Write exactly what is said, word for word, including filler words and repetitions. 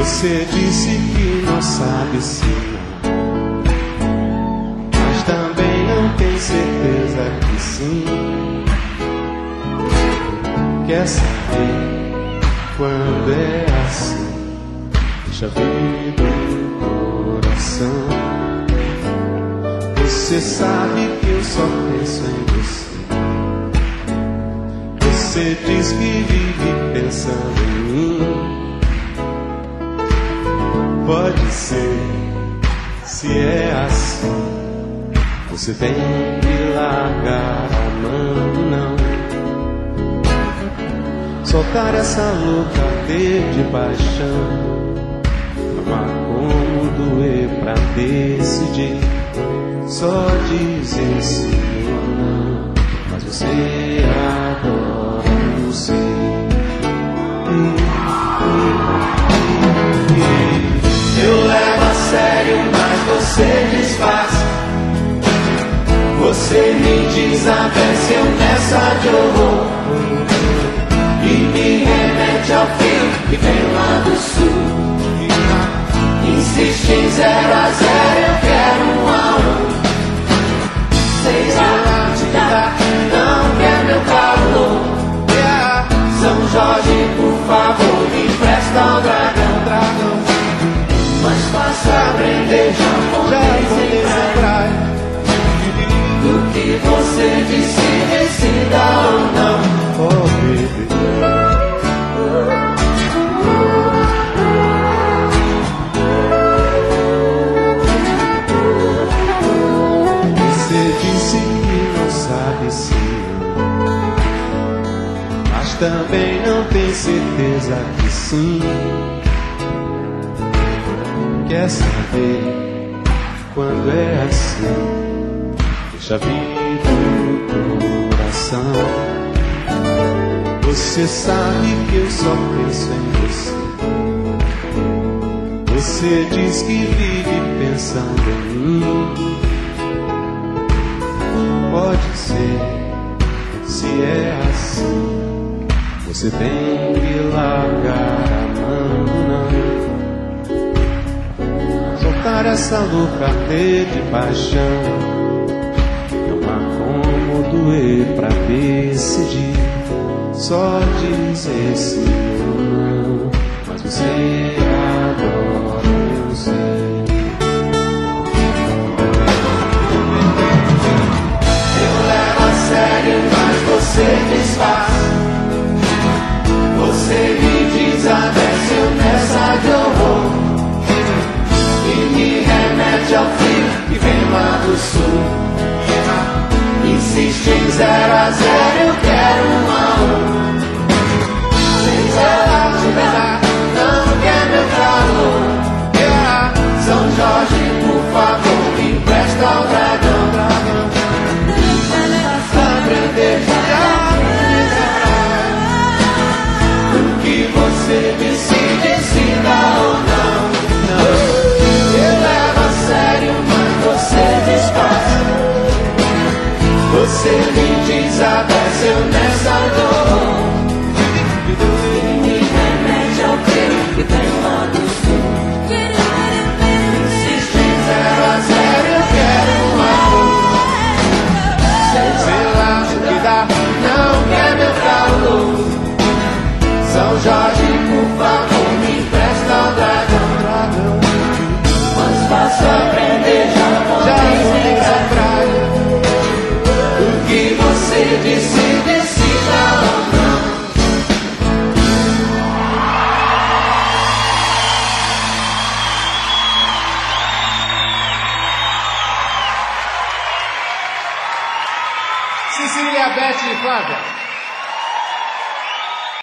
Você disse que não sabe se não, mas também não tem certeza que sim. Quer saber quando é assim? Deixa vir no coração. Você sabe que eu só penso em você. Você diz que vive pensando em mim. Pode ser, se é assim, você tem que largar a mão, não. Soltar essa louca ardor de paixão. Amar como doer pra decidir. Só dizer sim ou não. Mas você adora você. Hum, hum, hum. Eu levo a sério, mas você desfaz. Você me desabece, eu nessa de horror. E me remete ao fio que vem lá do sul. Insiste em zero a zero, eu quero um a um. Sei lá, te dá, não quer meu calor. São Jorge, por favor, me empresta o dragão, dragão. Mais fácil aprender japonês em praia do que você disse, decida ou não. Oh, baby. Você disse que não sabe se não, mas também não tem certeza que sim. Quer saber quando é assim? Deixa vir no coração. Você sabe que eu só penso em você. Você diz que vive pensando em mim. Pode ser, se é assim, você tem que largar a mão, não. Soltar essa louca ardor de paixão. Não há como doer pra decidir. Só dizer sim ou não. Mas você adora, eu sei. Eu levo a sério, mas você desfaz. Você me desabece, eu nessa de horror. Me remete ao frio que vem lá do sul. Insiste em zero a zero, eu quero um a um. Sem zero te dá, não quer meu calor. São Jorge, por favor, me empresta o dragão, dragão. Aprender o que você decide, decida ou não. Você me desabece, eu nessa dor. E me remete ao frio que tem lá do sul. Insiste em zero a zero, eu quero um amor. Sei lá o que dá, não quer meu calor. São Jorge, por favor, me empresta o dragão, dragão. Mas faço aprender japonês nessa praia. Que você disse, decida ou não. Cecília, Beth e Flávia.